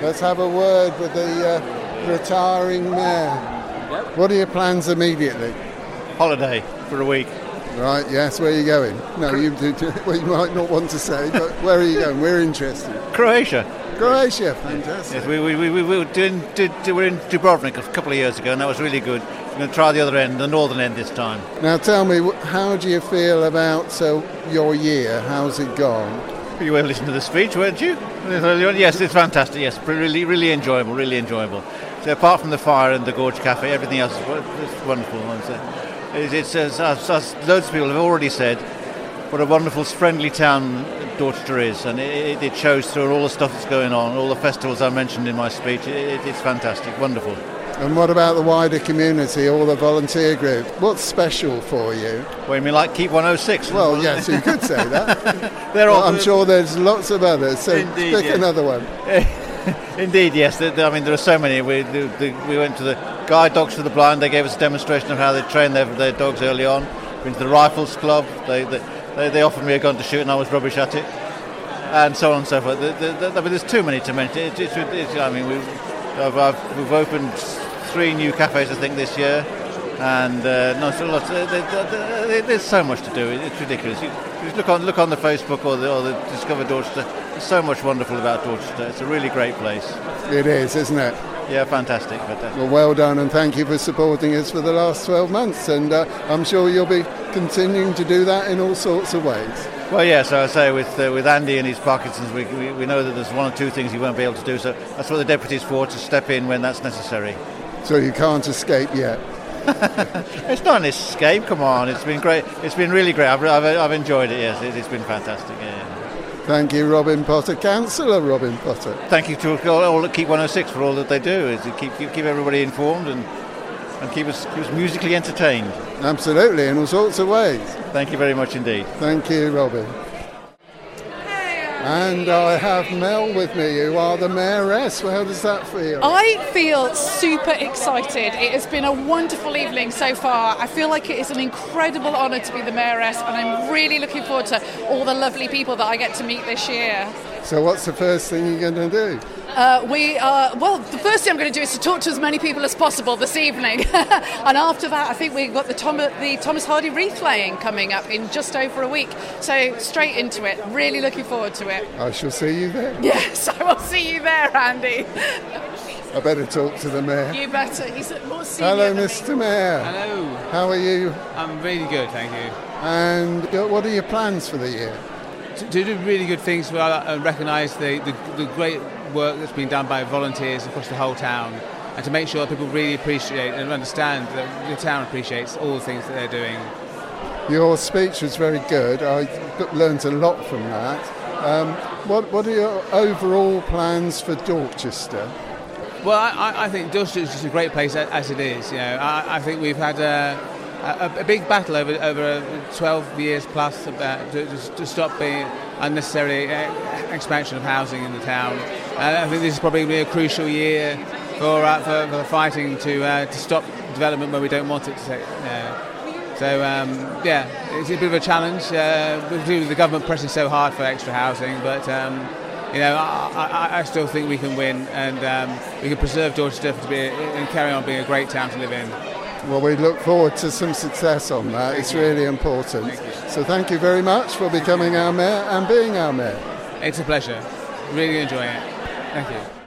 Let's have a word with the retiring mayor. What are your plans immediately? Holiday for a week. Right, yes, where are you going? No, you might not want to say, but where are you going? We're interested. Croatia. Croatia, fantastic. Yes, we were in Dubrovnik a couple of years ago, and that was really good. We're going to try the other end, the northern end this time. Now tell me, how do you feel about your year? How's it gone? You were listening to the speech, weren't you? Yes, it's fantastic. Yes, really enjoyable. So apart from the fire and the Gorge Cafe, everything else is wonderful. It's as loads of people have already said, what a wonderful, friendly town Dorchester is, and it shows through all the stuff that's going on, all the festivals I mentioned in my speech. It's fantastic, wonderful. And what about the wider community, all the volunteer group? What's special for you? Well, you mean like Keep 106? Well, yes, you could say that. I'm sure there's lots of others, so indeed, pick another one. Indeed, yes. There are so many. We went to the Guide Dogs for the Blind. They gave us a demonstration of how they train their dogs early on. Went to the Rifles Club. They offered me a gun to shoot, and I was rubbish at it, and so on and so forth. There's too many to mention. We've opened 3 new cafes, I think, this year, and there's so much to do. It's ridiculous. You just look on the Facebook or the Discover Dorchester. There's so much wonderful about Dorchester. It's a really great place. It is, isn't it? Yeah, fantastic. Well done, and thank you for supporting us for the last 12 months, and I'm sure you'll be continuing to do that in all sorts of ways. Well, yes, I say with Andy and his Parkinson's, we know that there's 1 or 2 things he won't be able to do, so that's what the deputy's for, to step in when that's necessary. So you can't escape yet? It's not an escape, come on, it's been great. It's been really great. I've enjoyed it, yes, it's been fantastic, yeah. Thank you, Robin Potter, Councillor Robin Potter. Thank you to all at Keep 106 for all that they do, is to keep everybody informed and keep us musically entertained. Absolutely, in all sorts of ways. Thank you very much indeed. Thank you, Robin. And I have Mel with me, who are the mayoress. Well, how does that feel? I feel super excited. It has been a wonderful evening so far. I feel like it is an incredible honour to be the mayoress, and I'm really looking forward to all the lovely people that I get to meet this year. So what's the first thing you're going to do? The first thing I'm going to do is to talk to as many people as possible this evening. And after that, I think we've got the Thomas Hardy wreath laying coming up in just over a week. So straight into it. Really looking forward to it. I shall see you there. Yes, I will see you there, Andy. I better talk to the mayor. You better. He's more senior. Hello, Mr. Mayor. Hello. How are you? I'm really good, thank you. And what are your plans for the year? To do really good things and recognise the great work that's been done by volunteers across the whole town, and to make sure that people really appreciate and understand that the town appreciates all the things that they're doing. Your speech was very good. I learnt a lot from that. What are your overall plans for Dorchester? Well, I think Dorchester is just a great place as it is. You know, I think we've had a big battle over 12 years plus to stop the unnecessary expansion of housing in the town. And I think this is probably a crucial year for the fighting to stop development where we don't want it to. It's a bit of a challenge. With the government pressing so hard for extra housing, but I still think we can win, and we can preserve Dorchester and carry on being a great town to live in. Well, we look forward to some success on that. It's really important. So thank you very much for becoming our mayor and being our mayor. It's a pleasure. Really enjoying it. Thank you.